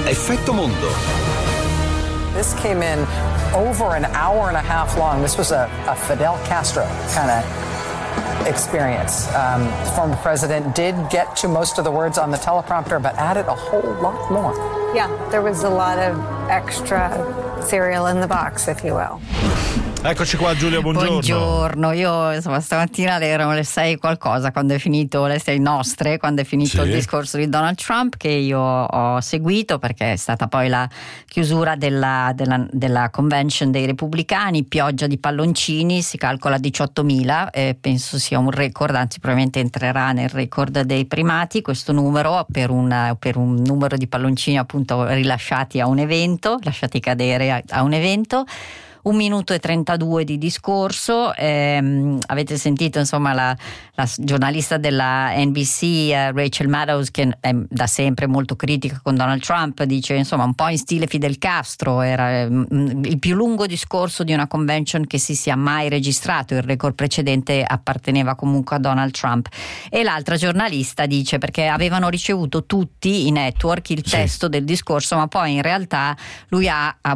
Effetto Mondo. This came in over an hour and a half long. This was a Fidel Castro kind of experience. The former president did get to most of the words on the teleprompter, but added a whole lot more. Yeah, there was a lot of extra cereal in the box, if you will. Eccoci qua, Giulia, buongiorno. Buongiorno, io insomma stamattina erano le 6 qualcosa quando è finito, le 6 nostre, quando è finito il discorso di Donald Trump, che io ho seguito perché è stata poi la chiusura della convention dei repubblicani, pioggia di palloncini, si calcola 18.000, penso sia un record, anzi probabilmente entrerà nel record dei primati questo numero per un numero di palloncini appunto rilasciati a un evento, lasciati cadere a un evento. 1 minuto e 32 di discorso. Avete sentito insomma la giornalista della NBC Rachel Maddow, che è da sempre molto critica con Donald Trump, dice insomma un po' in stile Fidel Castro, era il più lungo discorso di una convention che si sia mai registrato, il record precedente apparteneva comunque a Donald Trump. E l'altra giornalista dice perché avevano ricevuto tutti i network il testo del discorso, ma poi in realtà lui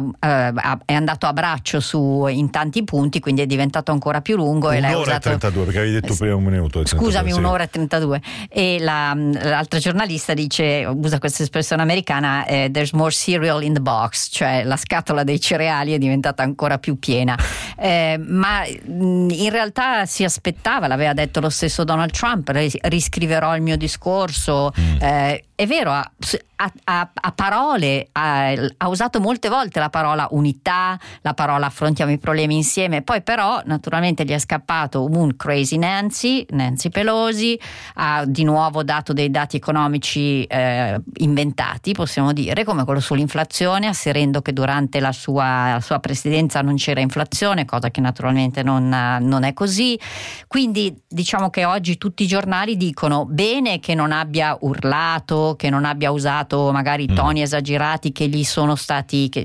è andato a braccio in tanti punti, quindi è diventato ancora più lungo. Un'ora e 32, perché avevi detto prima 1 minuto. Scusami, 1 ora e 32. E l'altra giornalista dice, usa questa espressione americana, there's more cereal in the box, cioè la scatola dei cereali è diventata ancora più piena. Ma in realtà si aspettava, l'aveva detto lo stesso Donald Trump, riscriverò il mio discorso. È vero, a parole ha usato molte volte la parola unità, la parola affrontiamo i problemi insieme, poi però naturalmente gli è scappato un crazy Nancy Pelosi, ha di nuovo dato dei dati economici inventati, possiamo dire, come quello sull'inflazione, asserendo che durante la sua presidenza non c'era inflazione, cosa che naturalmente non è così. Quindi diciamo che oggi tutti i giornali dicono bene che non abbia urlato, che non abbia usato magari toni esagerati che gli sono stati, che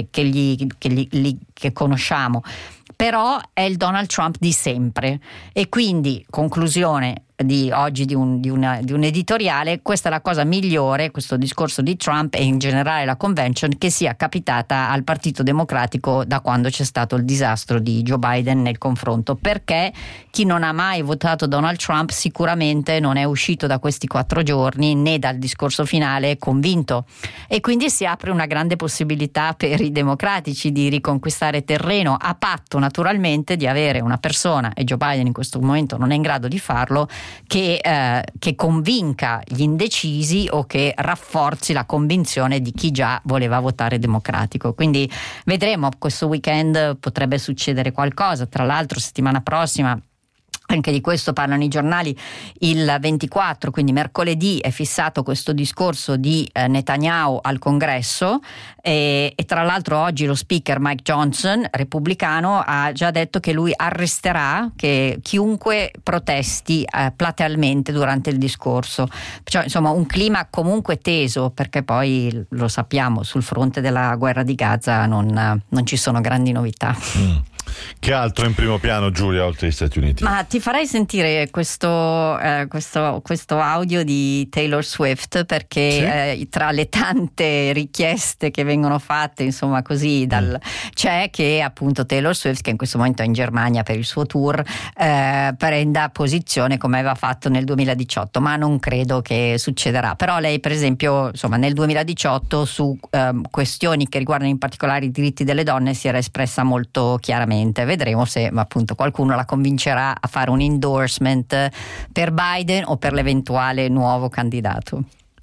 conosciamo, però è il Donald Trump di sempre. E quindi conclusione di oggi di un editoriale, questa è la cosa migliore, questo discorso di Trump e in generale la convention, che sia capitata al Partito Democratico da quando c'è stato il disastro di Joe Biden nel confronto, perché chi non ha mai votato Donald Trump sicuramente non è uscito da questi 4 giorni né dal discorso finale convinto, e quindi si apre una grande possibilità per i democratici di riconquistare terreno, a patto naturalmente di avere una persona, e Joe Biden in questo momento non è in grado di farlo, che convinca gli indecisi o che rafforzi la convinzione di chi già voleva votare democratico. Quindi vedremo, questo weekend potrebbe succedere qualcosa. Tra l'altro settimana prossima, anche di questo parlano i giornali, il 24, quindi mercoledì, è fissato questo discorso di Netanyahu al Congresso, e tra l'altro oggi lo speaker Mike Johnson, repubblicano, ha già detto che lui arresterà chiunque protesti platealmente durante il discorso. Cioè, insomma, un clima comunque teso, perché poi lo sappiamo, sul fronte della guerra di Gaza non ci sono grandi novità. Che altro in primo piano, Giulia, oltre agli Stati Uniti? Ma ti farei sentire questo audio di Taylor Swift, perché tra le tante richieste che vengono fatte, insomma così, c'è che appunto Taylor Swift, che in questo momento è in Germania per il suo tour, prenda posizione come aveva fatto nel 2018, ma non credo che succederà. Però lei, per esempio, insomma nel 2018 su questioni che riguardano in particolare i diritti delle donne si era espressa molto chiaramente. Vedremo se appunto qualcuno la convincerà a fare un endorsement per Biden o per l'eventuale nuovo candidato.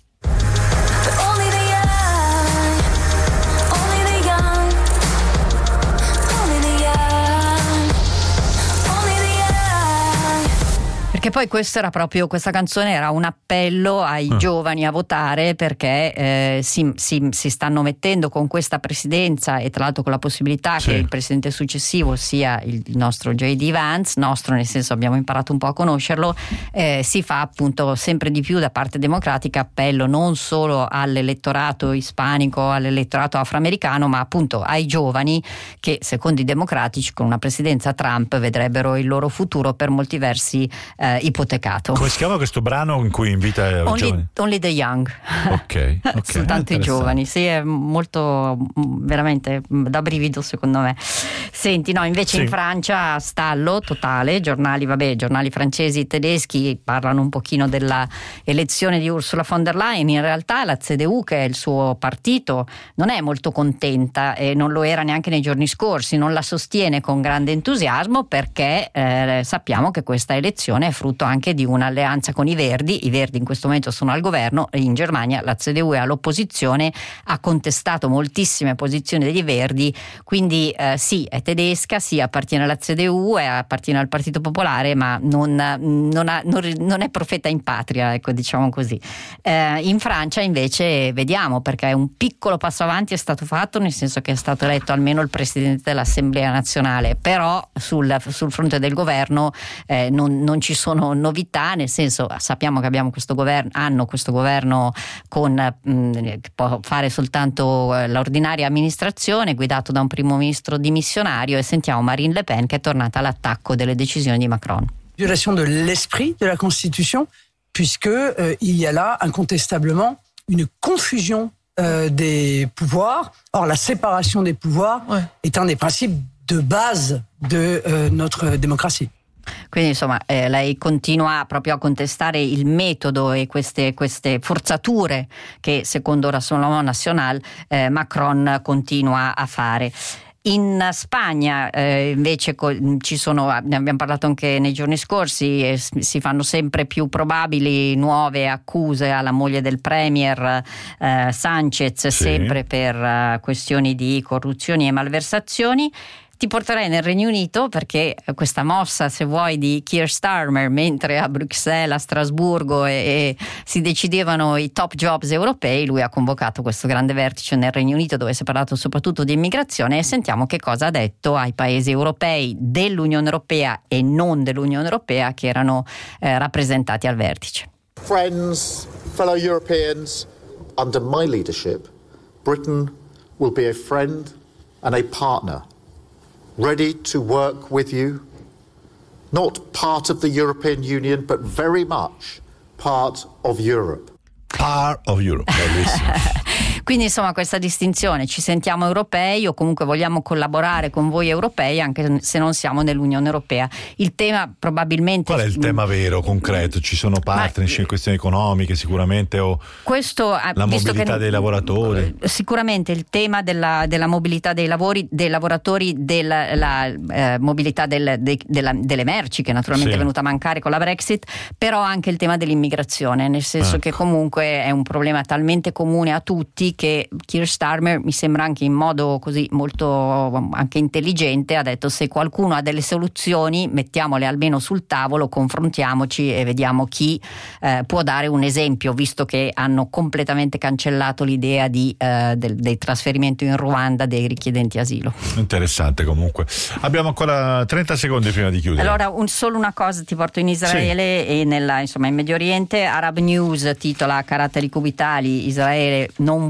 Che poi questa canzone era un appello ai giovani a votare, perché si stanno mettendo con questa presidenza, e tra l'altro con la possibilità che il presidente successivo sia il nostro J.D. Vance, nostro nel senso abbiamo imparato un po' a conoscerlo, si fa appunto sempre di più da parte democratica appello non solo all'elettorato ispanico, all'elettorato afroamericano, ma appunto ai giovani che secondo i democratici con una presidenza Trump vedrebbero il loro futuro per molti versi ipotecato. Come si chiama questo brano in cui invita i giovani? Only the Young. Ok. Soltanto i giovani, sì, è molto, veramente da brivido secondo me. Senti, no, invece in Francia stallo totale, giornali francesi e tedeschi parlano un pochino della elezione di Ursula von der Leyen. In realtà la CDU, che è il suo partito, non è molto contenta e non lo era neanche nei giorni scorsi, non la sostiene con grande entusiasmo perché sappiamo che questa elezione è frutto anche di un'alleanza con i Verdi in questo momento sono al governo, in Germania la CDU è all'opposizione, ha contestato moltissime posizioni degli Verdi, quindi sì, è tedesca, sì, appartiene alla CDU, appartiene al Partito Popolare, ma non è profeta in patria, ecco, diciamo così. In Francia invece vediamo, perché un piccolo passo avanti è stato fatto, nel senso che è stato eletto almeno il presidente dell'Assemblea nazionale, però sul fronte del governo non ci sono novità, nel senso sappiamo che hanno questo governo che può fare soltanto l'ordinaria amministrazione, guidato da un primo ministro dimissionario, e sentiamo Marine Le Pen che è tornata all'attacco delle decisioni di Macron. Violation de l'esprit de la Constitution, puisque il y a là incontestablement une confusion des pouvoirs. Or, la séparation des pouvoirs est un des principes de base de notre démocratie. Quindi insomma lei continua proprio a contestare il metodo e queste forzature che secondo Rassemblement National Macron continua a fare. In Spagna invece ci sono, ne abbiamo parlato anche nei giorni scorsi, si fanno sempre più probabili nuove accuse alla moglie del premier Sánchez, sempre per questioni di corruzioni e malversazioni. Ti porterei nel Regno Unito perché questa mossa, se vuoi, di Keir Starmer, mentre a Bruxelles, a Strasburgo e si decidevano i top jobs europei, lui ha convocato questo grande vertice nel Regno Unito dove si è parlato soprattutto di immigrazione, e sentiamo che cosa ha detto ai paesi europei dell'Unione Europea e non dell'Unione Europea che erano rappresentati al vertice. Friends, fellow Europeans, under my leadership, Britain will be a friend and a partner. Ready to work with you, not part of the European Union, but very much part of Europe. Part of Europe, bellissimo. Quindi insomma questa distinzione, ci sentiamo europei o comunque vogliamo collaborare con voi europei anche se non siamo nell'Unione Europea. Il tema probabilmente... Qual è il tema vero, concreto? Ci sono partnership, questioni economiche sicuramente, o questo, la mobilità dei lavoratori? Sicuramente il tema della mobilità dei lavoratori, della mobilità delle merci, che naturalmente è venuta a mancare con la Brexit, però anche il tema dell'immigrazione, nel senso che comunque è un problema talmente comune a tutti che Keir Starmer, mi sembra anche in modo così molto anche intelligente, ha detto: se qualcuno ha delle soluzioni mettiamole almeno sul tavolo, confrontiamoci e vediamo chi può dare un esempio, visto che hanno completamente cancellato l'idea del trasferimento in Ruanda dei richiedenti asilo. Interessante comunque. Abbiamo ancora 30 secondi prima di chiudere. Allora solo una cosa, ti porto in Israele e in Medio Oriente. Arab News titola a caratteri cubitali: Israele non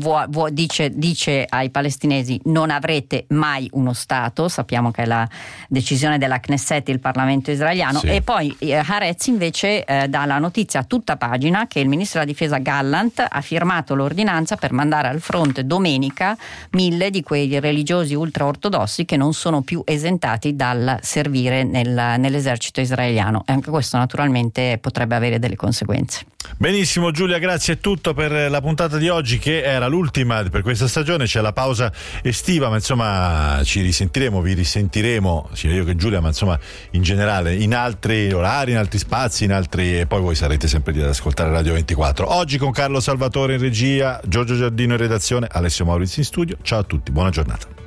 dice ai palestinesi non avrete mai uno Stato. Sappiamo che è la decisione della Knesset, il Parlamento israeliano. E poi Haaretz invece dà la notizia a tutta pagina che il ministro della difesa Gallant ha firmato l'ordinanza per mandare al fronte domenica 1000 di quei religiosi ultraortodossi che non sono più esentati dal servire nell'esercito israeliano, e anche questo naturalmente potrebbe avere delle conseguenze. Benissimo Giulia, grazie, è tutto per la puntata di oggi, che era l'ultima per questa stagione. C'è la pausa estiva, ma insomma vi risentiremo sia io che Giulia, ma insomma in generale in altri orari, in altri spazi, e poi voi sarete sempre lì ad ascoltare Radio 24. Oggi con Carlo Salvatore in regia, Giorgio Giardino in redazione, Alessio Maurizio in studio. Ciao a tutti, buona giornata.